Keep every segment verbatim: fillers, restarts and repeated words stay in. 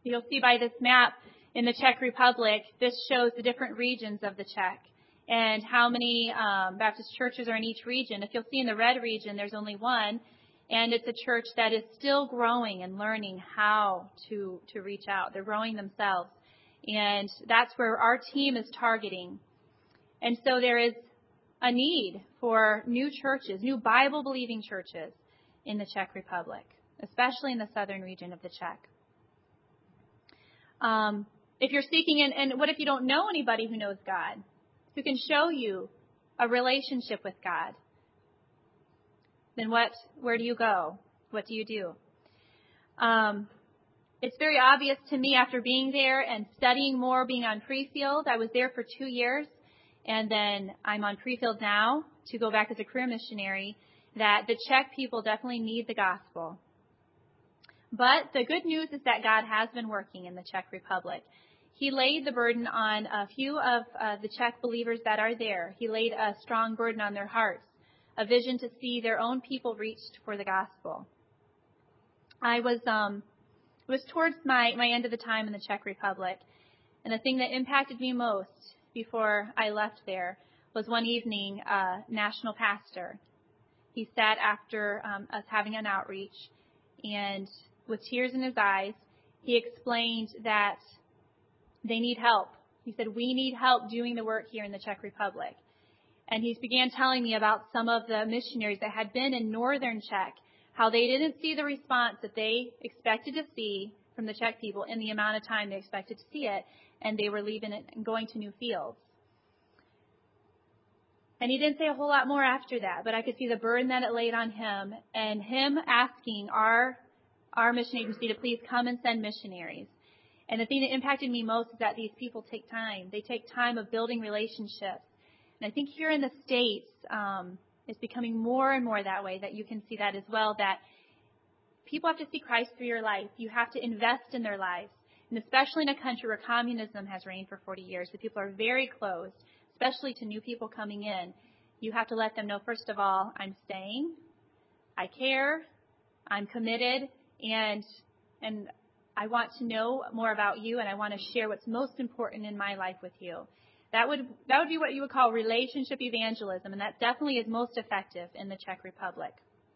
You'll see by this map in the Czech Republic, this shows the different regions of the Czech and how many um, Baptist churches are in each region. If you'll see in the red region, there's only one, and it's a church that is still growing and learning how to, to reach out. They're growing themselves, and that's where our team is targeting. And so there is a need for new churches, new Bible-believing churches in the Czech Republic, especially in the southern region of the Czech. Um, if you're seeking, and, and what if you don't know anybody who knows God, who can show you a relationship with God? Then what? Where do you go? What do you do? Um, it's very obvious to me after being there and studying more, being on pre-field. I was there for two years, and then I'm on pre-field now to go back as a career missionary, that the Czech people definitely need the gospel. But the good news is that God has been working in the Czech Republic. He laid the burden on a few of uh, the Czech believers that are there. He laid a strong burden on their hearts, a vision to see their own people reached for the gospel. I was um, it was towards my, my end of the time in the Czech Republic, and the thing that impacted me most before I left there was one evening, a national pastor. He sat after um, us having an outreach, and with tears in his eyes, he explained that they need help. He said, we need help doing the work here in the Czech Republic. And he began telling me about some of the missionaries that had been in northern Czech, how they didn't see the response that they expected to see from the Czech people in the amount of time they expected to see it, and they were leaving it and going to new fields. And he didn't say a whole lot more after that, but I could see the burden that it laid on him, and him asking our our mission agency to please come and send missionaries. And the thing that impacted me most is that these people take time. They take time of building relationships. And I think here in the States, um, it's becoming more and more that way, that you can see that as well, that people have to see Christ through your life. You have to invest in their lives. And especially in a country where communism has reigned for forty years, the people are very closed, especially to new people coming in. You have to let them know, first of all, I'm staying, I care, I'm committed, and and I want to know more about you, and I want to share what's most important in my life with you. That would that would be what you would call relationship evangelism, and that definitely is most effective in the Czech Republic.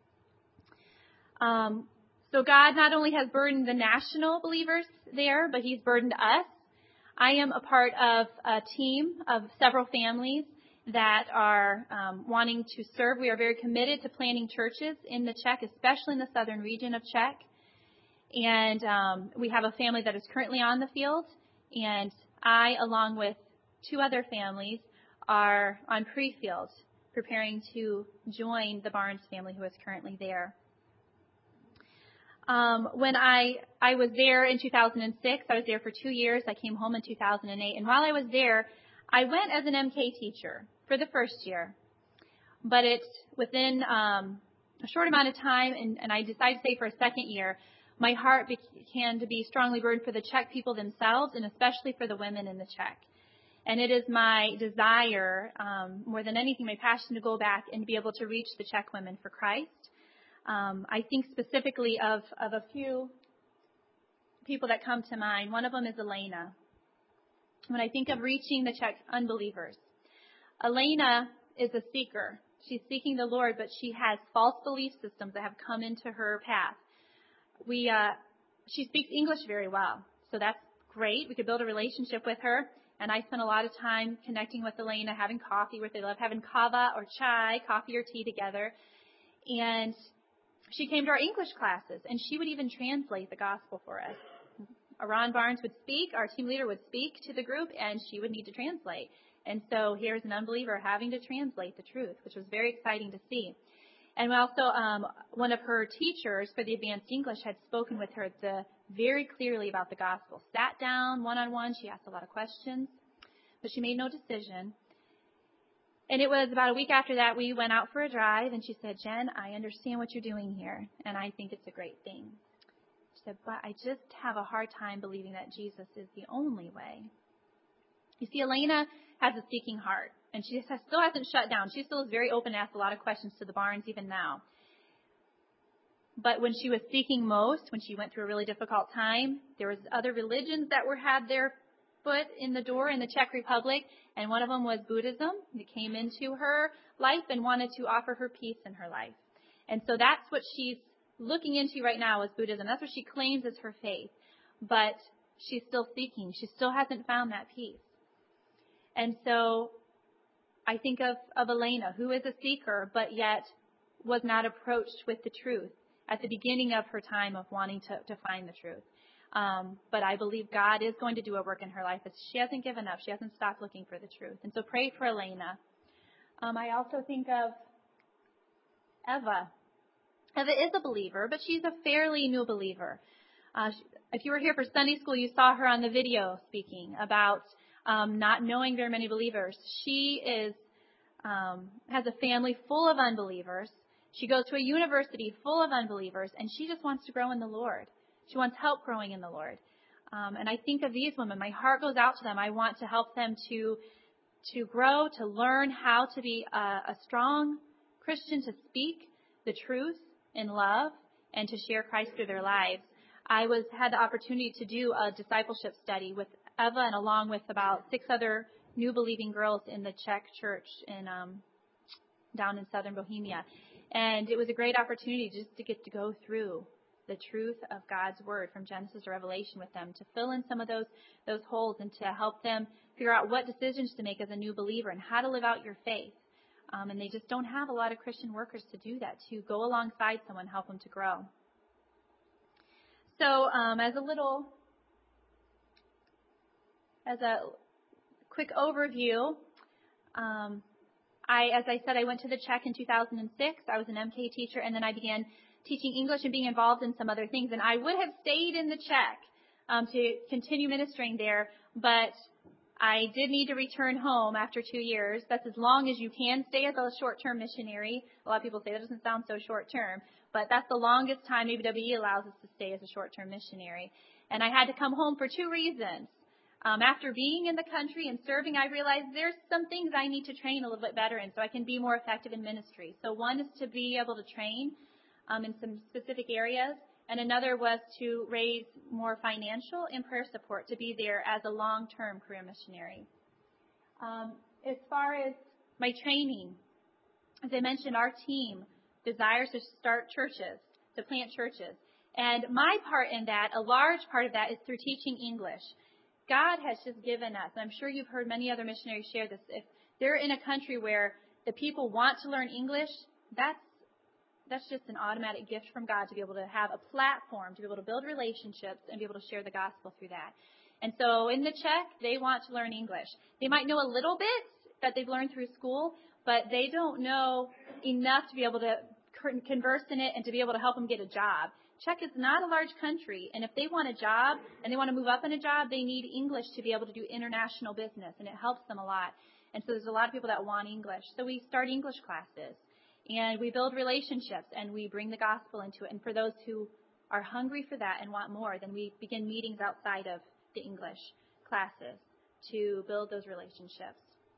Um, so God not only has burdened the national believers there, but He's burdened us. I am a part of a team of several families that are um, wanting to serve. We are very committed to planting churches in the Czech, especially in the southern region of Czech. And um, we have a family that is currently on the field, and I, along with two other families, are on pre-field, preparing to join the Barnes family who is currently there. Um, when I, I was there in two thousand six, I was there for two years. I came home in two thousand eight. And while I was there, I went as an M K teacher for the first year. But it's within um, a short amount of time, and, and I decided to stay for a second year, my heart began to be strongly burdened for the Czech people themselves, and especially for the women in the Czech. And it is my desire, um, more than anything, my passion to go back and be able to reach the Czech women for Christ. Um, I think specifically of, of a few people that come to mind. One of them is Elena. When I think of reaching the Czech unbelievers, Elena is a seeker. She's seeking the Lord, but she has false belief systems that have come into her path. We, uh, she speaks English very well, so that's great. We could build a relationship with her. And I spent a lot of time connecting with Elena, having coffee with her. They love having kava or chai, coffee or tea together. And she came to our English classes, and she would even translate the gospel for us. Ron Barnes would speak, our team leader would speak to the group, and she would need to translate. And so here's an unbeliever having to translate the truth, which was very exciting to see. And also, um, one of her teachers for the advanced English had spoken with her the, very clearly about the gospel. Sat down one-on-one. She asked a lot of questions, but she made no decision. And it was about a week after that we went out for a drive, and she said, Jen, I understand what you're doing here, and I think it's a great thing. She said, but I just have a hard time believing that Jesus is the only way. You see, Elena has a seeking heart, and she has, still hasn't shut down. She still is very open to ask a lot of questions to the Barnes even now. But when she was seeking most, when she went through a really difficult time, there was other religions that were had their foot in the door in the Czech Republic, and one of them was Buddhism. It came into her life and wanted to offer her peace in her life. And so that's what she's looking into right now is Buddhism. That's what she claims as her faith. But she's still seeking. She still hasn't found that peace. And so I think of, of Elena, who is a seeker, but yet was not approached with the truth at the beginning of her time of wanting to, to find the truth. Um, but I believe God is going to do a work in her life. It's, she hasn't given up. She hasn't stopped looking for the truth. And so pray for Elena. Um, I also think of Eva. Eva is a believer, but she's a fairly new believer. Uh, she, if you were here for Sunday school, you saw her on the video speaking about um, not knowing very many believers. She is um, has a family full of unbelievers. She goes to a university full of unbelievers, and she just wants to grow in the Lord. She wants help growing in the Lord. Um, and I think of these women. My heart goes out to them. I want to help them to to grow, to learn how to be a, a strong Christian, to speak the truth in love, and to share Christ through their lives. I was had the opportunity to do a discipleship study with Eva and along with about six other new believing girls in the Czech church in um, down in southern Bohemia. And it was a great opportunity just to get to go through the truth of God's word from Genesis to Revelation with them, to fill in some of those those holes and to help them figure out what decisions to make as a new believer and how to live out your faith. Um, and they just don't have a lot of Christian workers to do that, to go alongside someone, help them to grow. So um, as a little, as a quick overview, um, I, as I said, I went to the Czech in two thousand six. I was an M K teacher, and then I began teaching English and being involved in some other things. And I would have stayed in the Czech um, to continue ministering there, but I did need to return home after two years. That's as long as you can stay as a short-term missionary. A lot of people say that doesn't sound so short-term, but that's the longest time A B W E allows us to stay as a short-term missionary. And I had to come home for two reasons. Um, after being in the country and serving, I realized there's some things I need to train a little bit better in so I can be more effective in ministry. So one is to be able to train um, in some specific areas, and another was to raise more financial and prayer support to be there as a long-term career missionary. Um, as far as my training, as I mentioned, our team desires to start churches, to plant churches. And my part in that, a large part of that, is through teaching English. God has just given us, and I'm sure you've heard many other missionaries share this, if they're in a country where the people want to learn English, that's that's just an automatic gift from God to be able to have a platform, to be able to build relationships and be able to share the gospel through that. And so in the Czech, they want to learn English. They might know a little bit that they've learned through school, but they don't know enough to be able to converse in it and to be able to help them get a job. Czech is not a large country, and if they want a job and they want to move up in a job, they need English to be able to do international business, and it helps them a lot. And so there's a lot of people that want English. So we start English classes, and we build relationships, and we bring the gospel into it. And for those who are hungry for that and want more, then we begin meetings outside of the English classes to build those relationships.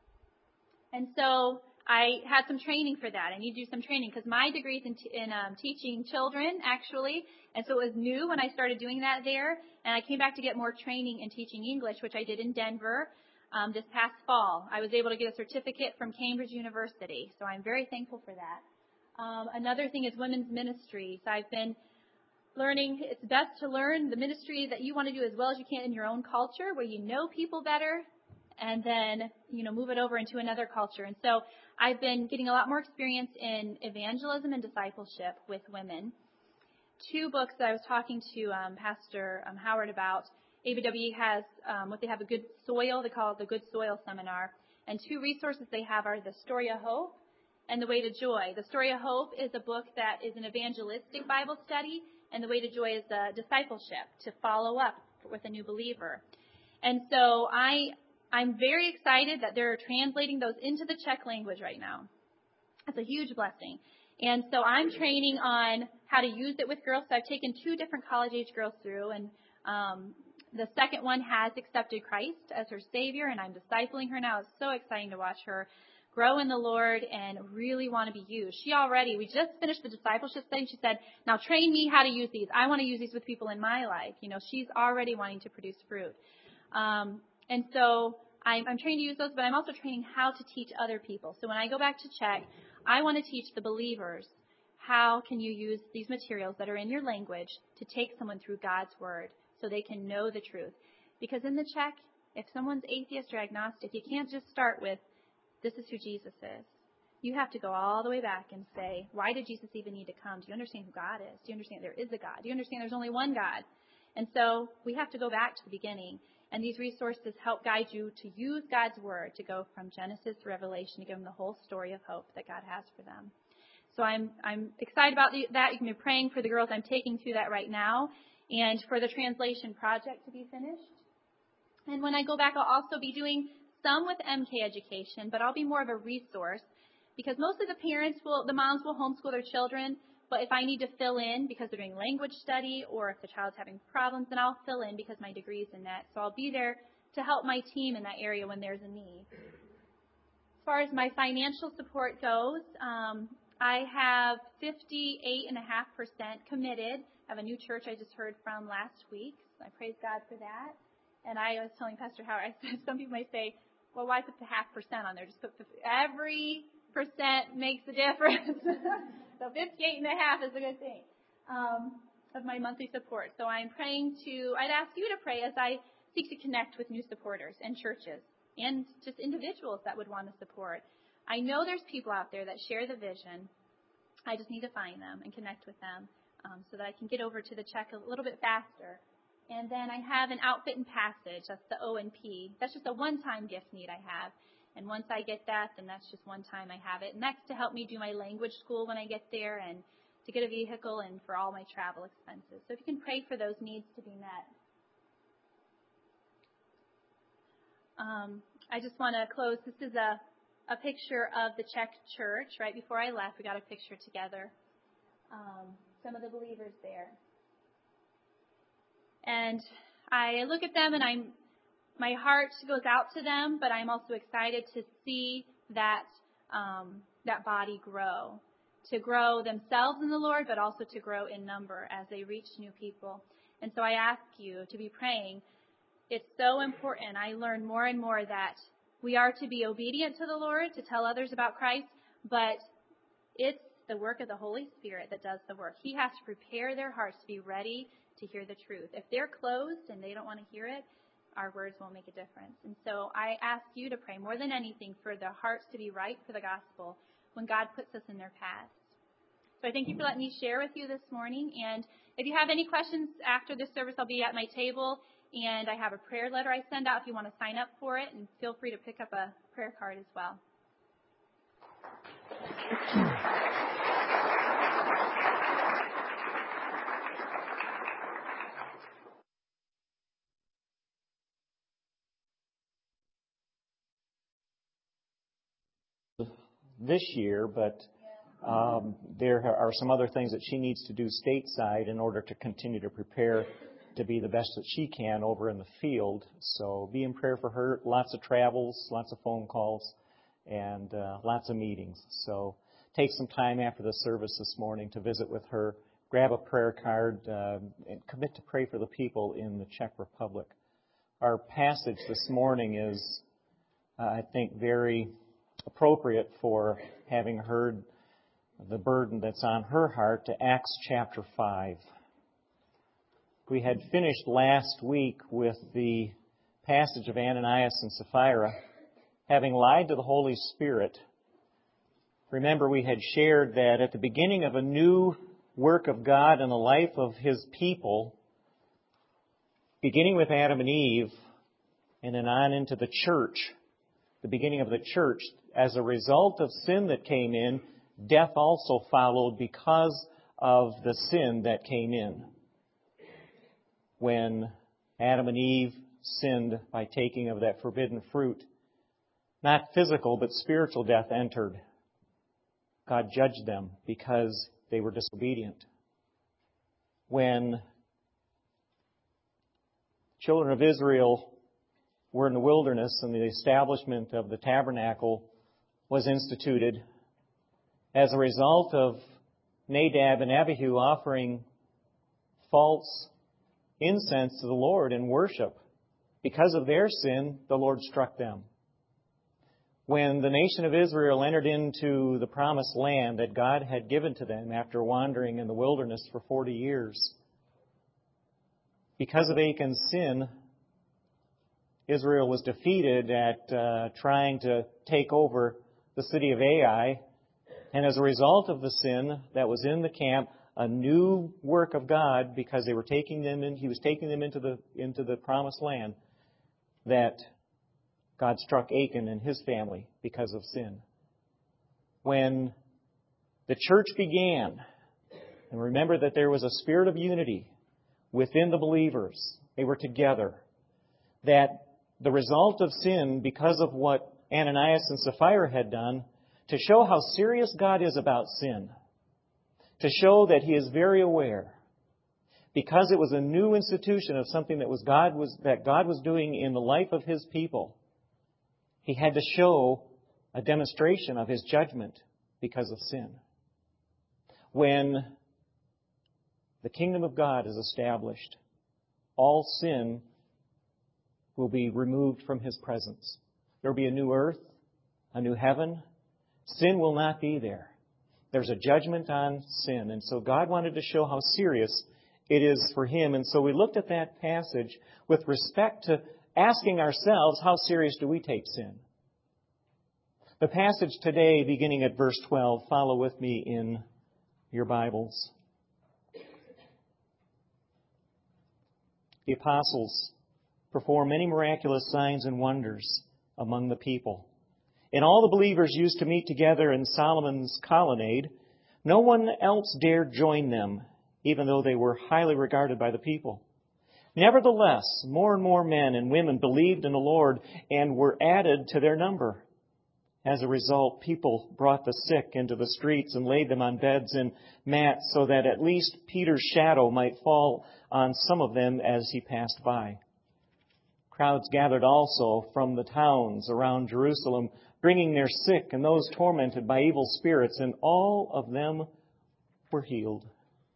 And so I had some training for that. I need to do some training because my degree is in, t- in um, teaching children, actually. And so it was new when I started doing that there. And I came back to get more training in teaching English, which I did in Denver um, this past fall. I was able to get a certificate from Cambridge University. So I'm very thankful for that. Um, another thing is women's ministries. I've been learning it's best to learn the ministry that you want to do as well as you can in your own culture, where you know people better, and then, you know, move it over into another culture. And so I've been getting a lot more experience in evangelism and discipleship with women. Two books that I was talking to um, Pastor um, Howard about. A B W E has um, what they have, a Good Soil. They call it the Good Soil Seminar. And two resources they have are The Story of Hope and The Way to Joy. The Story of Hope is a book that is an evangelistic Bible study, and The Way to Joy is a discipleship to follow up with a new believer. And so I... I'm very excited that they're translating those into the Czech language right now. That's a huge blessing. And so I'm training on how to use it with girls. So I've taken two different college-age girls through, and um, the second one has accepted Christ as her Savior, and I'm discipling her now. It's so exciting to watch her grow in the Lord and really want to be used. She already, we just finished the discipleship study. She said, now train me how to use these. I want to use these with people in my life. You know, she's already wanting to produce fruit. Um, and so I'm, I'm trained to use those, but I'm also training how to teach other people. So when I go back to check, I want to teach the believers how can you use these materials that are in your language to take someone through God's Word so they can know the truth. Because in the check, if someone's atheist or agnostic, you can't just start with, this is who Jesus is. You have to go all the way back and say, why did Jesus even need to come? Do you understand who God is? Do you understand there is a God? Do you understand there's only one God? And so we have to go back to the beginning. And these resources help guide you to use God's Word to go from Genesis to Revelation to give them the whole story of hope that God has for them. So I'm I'm excited about the, that. You can be praying for the girls. I'm taking through that right now. And for the translation project to be finished. And when I go back, I'll also be doing some with M K Education, but I'll be more of a resource because most of the parents will, the moms will homeschool their children. But if I need to fill in because they're doing language study or if the child's having problems, then I'll fill in because my degree's in that. So I'll be there to help my team in that area when there's a need. As far as my financial support goes, um, I have fifty-eight point five percent committed. I have a new church I just heard from last week. So I praise God for that. And I was telling Pastor Howard, I said, some people might say, well, why put the half percent on there? Just put fifty. Every percent makes a difference. So fifty-eight and a half is a good thing um, of my monthly support. So I'm praying to, I'd ask you to pray as I seek to connect with new supporters and churches and just individuals that would want to support. I know there's people out there that share the vision. I just need to find them and connect with them um, so that I can get over to the check a little bit faster. And then I have an outfit and passage. That's the O and P. That's just a one-time gift need I have. And once I get that, then that's just one time I have it. And that's to help me do my language school when I get there and to get a vehicle and for all my travel expenses. So if you can pray for those needs to be met. Um, I just want to close. This is a, a picture of the Czech church. Right before I left, we got a picture together. Um, some of the believers there. And I look at them and I'm my heart goes out to them, but I'm also excited to see that um, that body grow, to grow themselves in the Lord, but also to grow in number as they reach new people. And so I ask you to be praying. It's so important. I learn more and more that we are to be obedient to the Lord, to tell others about Christ, but it's the work of the Holy Spirit that does the work. He has to prepare their hearts to be ready to hear the truth. If they're closed and they don't want to hear it, our words won't make a difference. And so I ask you to pray more than anything for their hearts to be right for the gospel when God puts us in their paths. So I thank you for letting me share with you this morning. And if you have any questions after this service, I'll be at my table. And I have a prayer letter I send out if you want to sign up for it. And feel free to pick up a prayer card as well. This year, but um, there are some other things that she needs to do stateside in order to continue to prepare to be the best that she can over in the field. So be in prayer for her. Lots of travels, lots of phone calls, and uh, lots of meetings. So take some time after the service this morning to visit with her. Grab a prayer card uh, and commit to pray for the people in the Czech Republic. Our passage this morning is, uh, I think, very appropriate for having heard the burden that's on her heart to Acts chapter five. We had finished last week with the passage of Ananias and Sapphira having lied to the Holy Spirit. Remember, we had shared that at the beginning of a new work of God in the life of His people, beginning with Adam and Eve and then on into the church, the beginning of the church, as a result of sin that came in, death also followed because of the sin that came in. When Adam and Eve sinned by taking of that forbidden fruit, not physical but spiritual death entered. God judged them because they were disobedient. When children of Israel were in the wilderness and the establishment of the tabernacle was instituted as a result of Nadab and Abihu offering false incense to the Lord in worship. Because of their sin, the Lord struck them. When the nation of Israel entered into the promised land that God had given to them after wandering in the wilderness for forty years, because of Achan's sin, Israel was defeated at uh, trying to take over the city of Ai. And as a result of the sin that was in the camp, a new work of God, because they were taking them in, He was taking them into the into the promised land, that God struck Achan and his family because of sin. When the church began, and remember that there was a spirit of unity within the believers, they were together, that the result of sin, because of what Ananias and Sapphira had done, to show how serious God is about sin, to show that He is very aware, because it was a new institution of something that was God was that God was doing in the life of His people, He had to show a demonstration of His judgment because of sin. When the kingdom of God is established, all sin will be removed from His presence. There will be a new earth, a new heaven. Sin will not be there. There's a judgment on sin. And so God wanted to show how serious it is for Him. And so we looked at that passage with respect to asking ourselves, how serious do we take sin? The passage today, beginning at verse twelve, follow with me in your Bibles. The apostles performed many miraculous signs and wonders among the people. And all the believers used to meet together in Solomon's colonnade. No one else dared join them, even though they were highly regarded by the people. Nevertheless, more and more men and women believed in the Lord and were added to their number. As a result, people brought the sick into the streets and laid them on beds and mats so that at least Peter's shadow might fall on some of them as he passed by. Crowds gathered also from the towns around Jerusalem, bringing their sick and those tormented by evil spirits, and all of them were healed.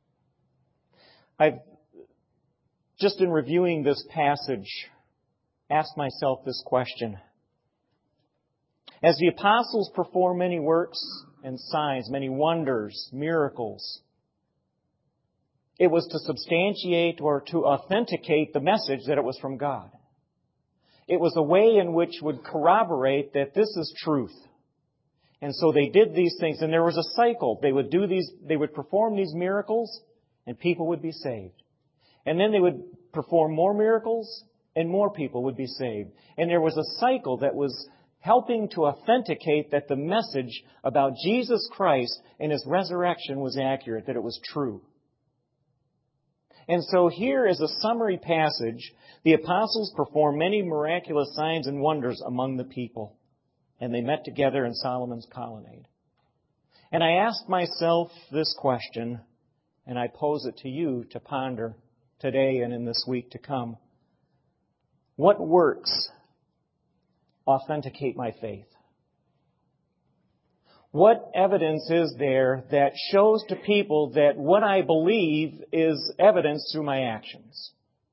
I've, just in reviewing this passage, asked myself this question. As the apostles performed many works and signs, many wonders, miracles, it was to substantiate or to authenticate the message that it was from God. It was a way in which would corroborate that this is truth. And so they did these things, and there was a cycle. They would do these, they would perform these miracles, and people would be saved. And then they would perform more miracles, and more people would be saved. And there was a cycle that was helping to authenticate that the message about Jesus Christ and His resurrection was accurate, that it was true. And so here is a summary passage. The apostles performed many miraculous signs and wonders among the people. And they met together in Solomon's colonnade. And I asked myself this question, and I pose it to you to ponder today and in this week to come. What works authenticate my faith? What evidence is there that shows to people that what I believe is evidence through my actions?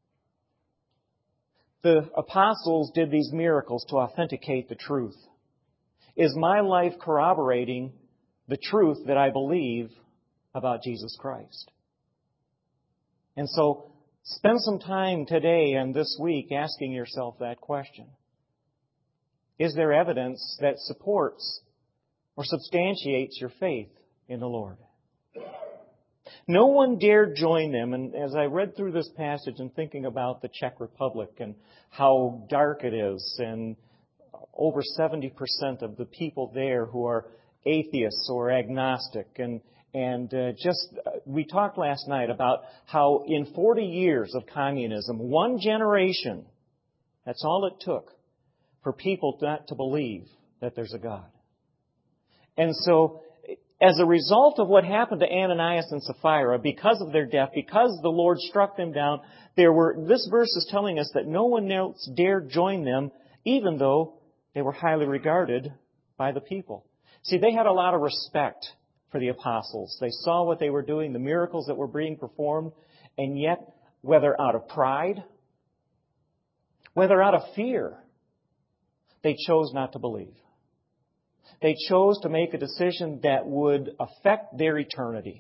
The apostles did these miracles to authenticate the truth. Is my life corroborating the truth that I believe about Jesus Christ? And so, spend some time today and this week asking yourself that question. Is there evidence that supports or substantiates your faith in the Lord? No one dared join them. And as I read through this passage and thinking about the Czech Republic and how dark it is, and over seventy percent of the people there who are atheists or agnostic, and and uh, just, uh, we talked last night about how in forty years of communism, one generation, that's all it took for people not to believe that there's a God. And so, as a result of what happened to Ananias and Sapphira, because of their death, because the Lord struck them down, there were, this verse is telling us that no one else dared join them, even though they were highly regarded by the people. See, they had a lot of respect for the apostles. They saw what they were doing, the miracles that were being performed, and yet, whether out of pride, whether out of fear, they chose not to believe. They chose to make a decision that would affect their eternity.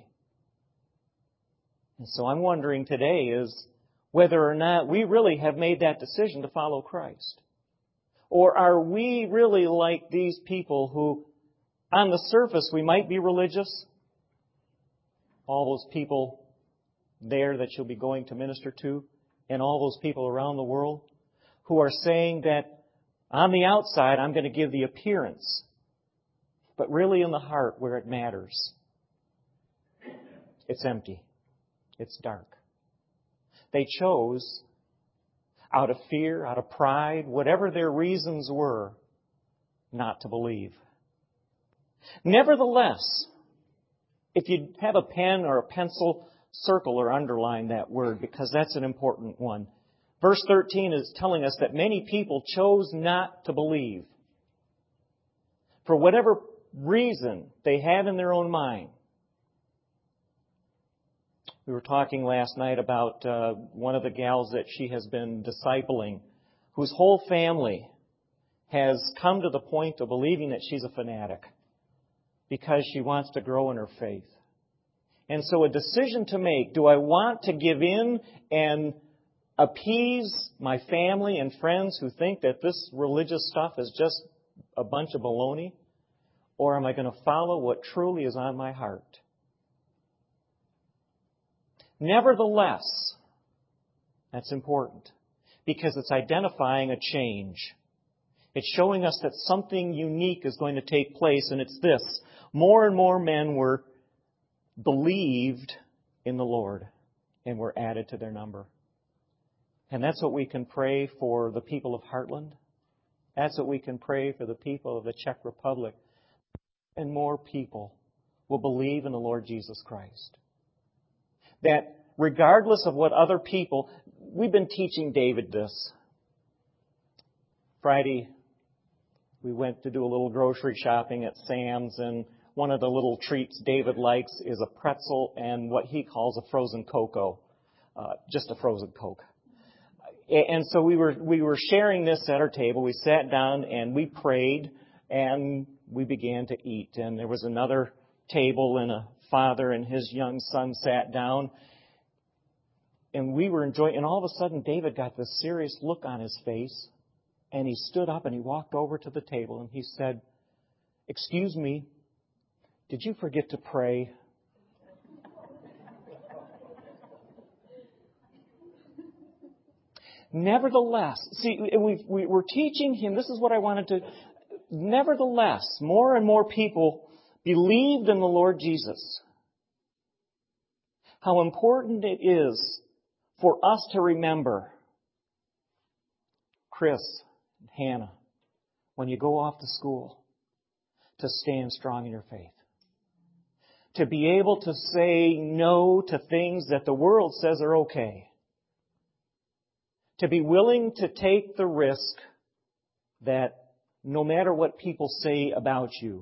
And so I'm wondering today is whether or not we really have made that decision to follow Christ. Or are we really like these people who, on the surface, we might be religious? All those people there that you'll be going to minister to, and all those people around the world who are saying that on the outside I'm going to give the appearance, but really in the heart where it matters, it's empty. It's dark. They chose, out of fear, out of pride, whatever their reasons were, not to believe. Nevertheless, if you have a pen or a pencil, circle or underline that word because that's an important one. Verse thirteen is telling us that many people chose not to believe. For whatever reason they had in their own mind. We were talking last night about uh, one of the gals that she has been discipling, whose whole family has come to the point of believing that she's a fanatic because she wants to grow in her faith. And so a decision to make, do I want to give in and appease my family and friends who think that this religious stuff is just a bunch of baloney? Or am I going to follow what truly is on my heart? Nevertheless, that's important because it's identifying a change. It's showing us that something unique is going to take place, and it's this. More and more men were believed in the Lord and were added to their number. And that's what we can pray for the people of Heartland. That's what we can pray for the people of the Czech Republic. And more people will believe in the Lord Jesus Christ. That regardless of what other people, we've been teaching David this. Friday, we went to do a little grocery shopping at Sam's, and one of the little treats David likes is a pretzel and what he calls a frozen cocoa, uh, just a frozen Coke. And so we were we were sharing this at our table. We sat down and we prayed and we began to eat. And there was another table and a father and his young son sat down. And we were enjoying, and all of a sudden David got this serious look on his face. And he stood up and he walked over to the table and he said, "Excuse me, did you forget to pray?" Nevertheless, see, we, we, we're teaching him, this is what I wanted to, nevertheless, more and more people believed in the Lord Jesus. How important it is for us to remember, Chris and Hannah, when you go off to school, to stand strong in your faith. To be able to say no to things that the world says are okay. To be willing to take the risk that no matter what people say about you,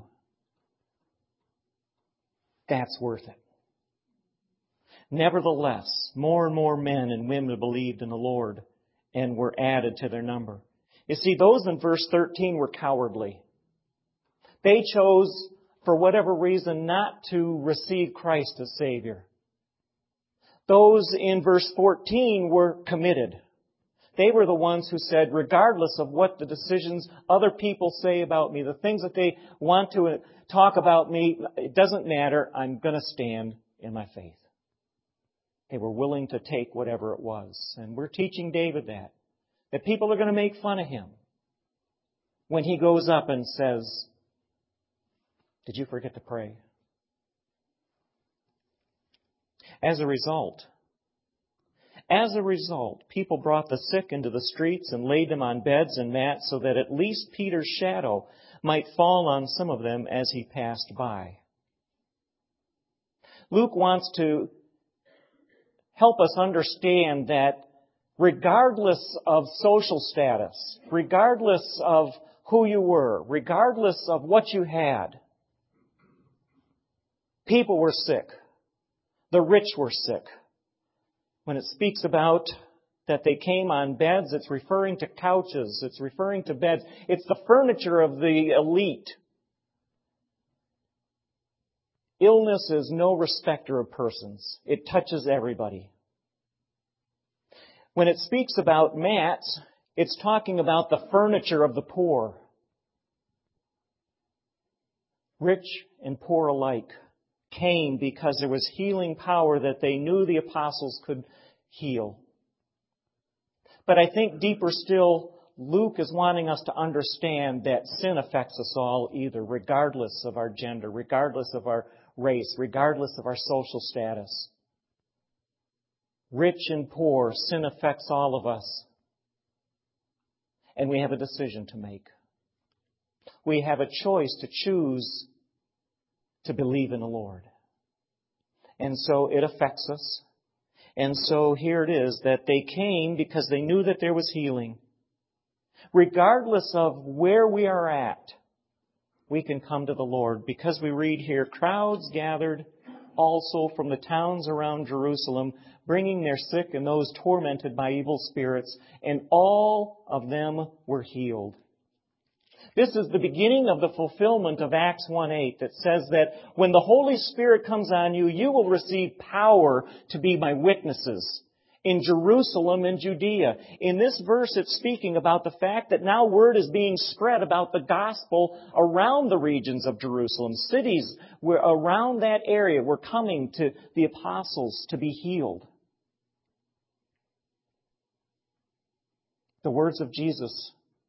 that's worth it. Nevertheless, more and more men and women believed in the Lord and were added to their number. You see, those in verse thirteen were cowardly. They chose, for whatever reason, not to receive Christ as Savior. Those in verse fourteen were committed. They were the ones who said, regardless of what the decisions other people say about me, the things that they want to talk about me, it doesn't matter. I'm going to stand in my faith. They were willing to take whatever it was. And we're teaching David that. That people are going to make fun of him when he goes up and says, "Did you forget to pray?" As a result, As a result, people brought the sick into the streets and laid them on beds and mats so that at least Peter's shadow might fall on some of them as he passed by. Luke wants to help us understand that regardless of social status, regardless of who you were, regardless of what you had. People were sick. The rich were sick. When it speaks about that they came on beds, it's referring to couches. It's referring to beds. It's the furniture of the elite. Illness is no respecter of persons. It touches everybody. When it speaks about mats, it's talking about the furniture of the poor. Rich and poor alike came because there was healing power that they knew the apostles could heal. But I think deeper still, Luke is wanting us to understand that sin affects us all either, regardless of our gender, regardless of our race, regardless of our social status. Rich and poor, sin affects all of us. And we have a decision to make. We have a choice to choose to believe in the Lord. And so it affects us. And so here it is that they came because they knew that there was healing. Regardless of where we are at, we can come to the Lord because we read here, crowds gathered also from the towns around Jerusalem, bringing their sick and those tormented by evil spirits, and all of them were healed. This is the beginning of the fulfillment of Acts one eight that says that when the Holy Spirit comes on you, you will receive power to be my witnesses in Jerusalem and Judea. In this verse, it's speaking about the fact that now word is being spread about the gospel around the regions of Jerusalem. Cities were around that area were coming to the apostles to be healed. The words of Jesus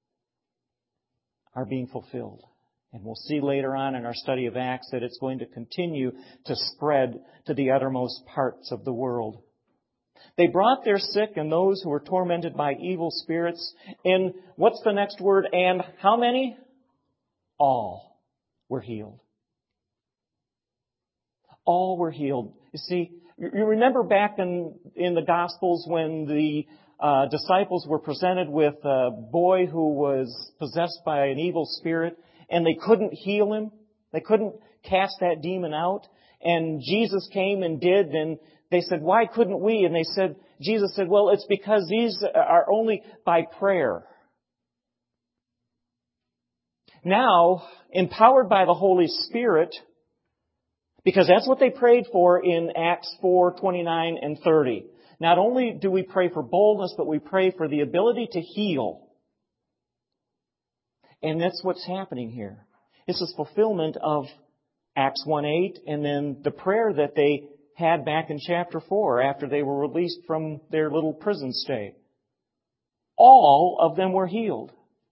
are being fulfilled. And we'll see later on in our study of Acts that it's going to continue to spread to the uttermost parts of the world. They brought their sick and those who were tormented by evil spirits. And what's the next word? And how many? All were healed. All were healed. You see, you remember back in, in the Gospels when the uh, disciples were presented with a boy who was possessed by an evil spirit and they couldn't heal him. They couldn't cast that demon out. And Jesus came and did, and they said, why couldn't we? And they said, Jesus said, well, it's because these are only by prayer. Now, empowered by the Holy Spirit, because that's what they prayed for in Acts four, twenty-nine and thirty. Not only do we pray for boldness, but we pray for the ability to heal. And that's what's happening here. This is fulfillment of Acts one eight and then the prayer that they had back in chapter four after they were released from their little prison stay. All of them were healed.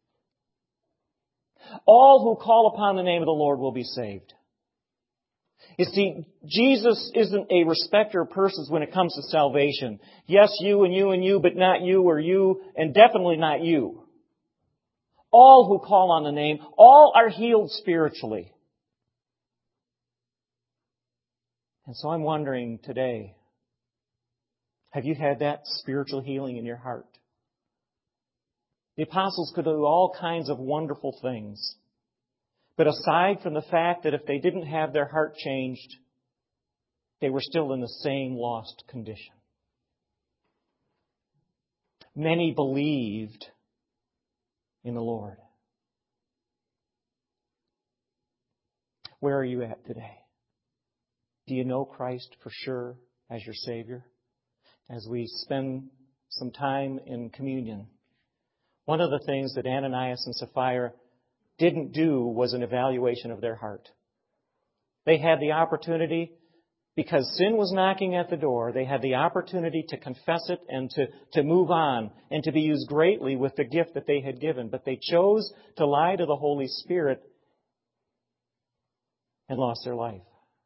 All who call upon the name of the Lord will be saved. You see, Jesus isn't a respecter of persons when it comes to salvation. Yes, you and you and you, but not you or you, and definitely not you. All who call on the name, all are healed spiritually. And so I'm wondering today, have you had that spiritual healing in your heart? The apostles could do all kinds of wonderful things. But aside from the fact that if they didn't have their heart changed, they were still in the same lost condition. Many believed in the Lord. Where are you at today? Do you know Christ for sure as your Savior? As we spend some time in communion, one of the things that Ananias and Sapphira didn't do was an evaluation of their heart. They had the opportunity, because sin was knocking at the door, they had the opportunity to confess it and to, to move on and to be used greatly with the gift that they had given. But they chose to lie to the Holy Spirit and lost their life.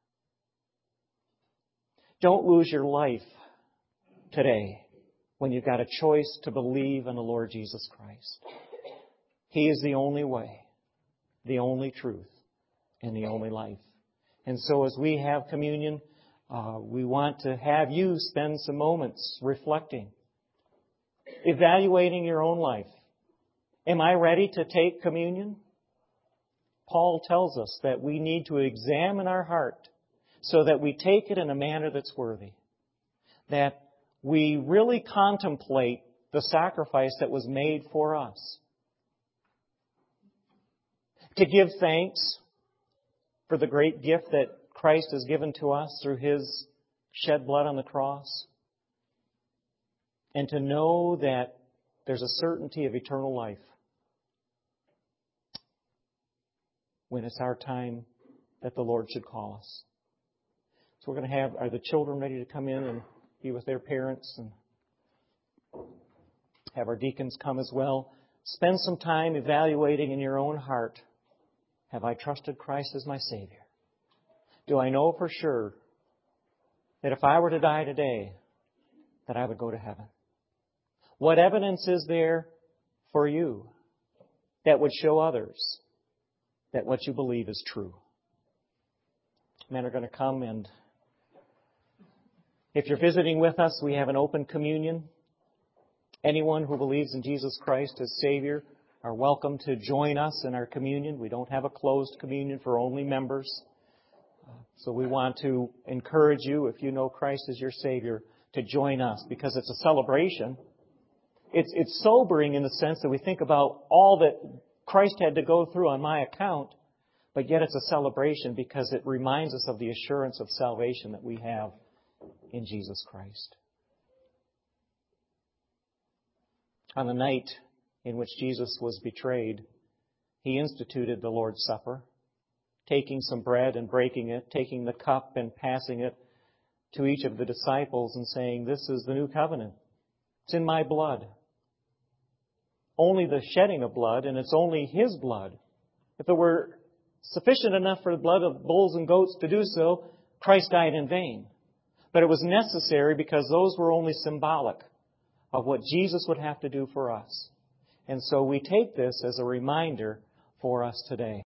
Don't lose your life today when you've got a choice to believe in the Lord Jesus Christ. He is the only way, the only truth, and the only life. And so as we have communion, uh, we want to have you spend some moments reflecting, evaluating your own life. Am I ready to take communion? Paul tells us that we need to examine our heart so that we take it in a manner that's worthy. That we really contemplate the sacrifice that was made for us. To give thanks for the great gift that Christ has given to us through His shed blood on the cross. And to know that there's a certainty of eternal life when it's our time that the Lord should call us. So we're going to have, are the children ready to come in and be with their parents, and have our deacons come as well. Spend some time evaluating in your own heart, have I trusted Christ as my Savior? Do I know for sure that if I were to die today, that I would go to heaven? What evidence is there for you that would show others that what you believe is true? Men are going to come, and if you're visiting with us, we have an open communion. Anyone who believes in Jesus Christ as Savior are welcome to join us in our communion. We don't have a closed communion for only members. So we want to encourage you, if you know Christ as your Savior, to join us, because it's a celebration. It's, it's sobering in the sense that we think about all that Christ had to go through on my account, but yet it's a celebration because it reminds us of the assurance of salvation that we have in Jesus Christ. On the night in which Jesus was betrayed, He instituted the Lord's Supper, taking some bread and breaking it, taking the cup and passing it to each of the disciples and saying, "This is the new covenant. It's in my blood." Only the shedding of blood, and it's only His blood. If it were sufficient enough for the blood of bulls and goats to do so, Christ died in vain. But it was necessary because those were only symbolic of what Jesus would have to do for us. And so we take this as a reminder for us today.